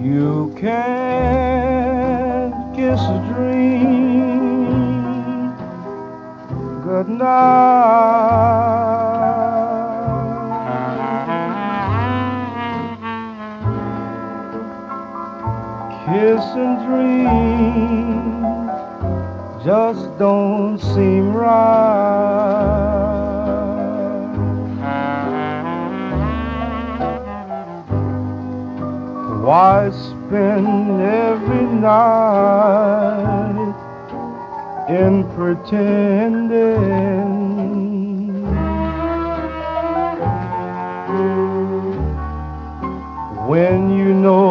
You can't kiss a dream goodnight. Kissing dreams just don't seem right. Why spend every night in pretending when you know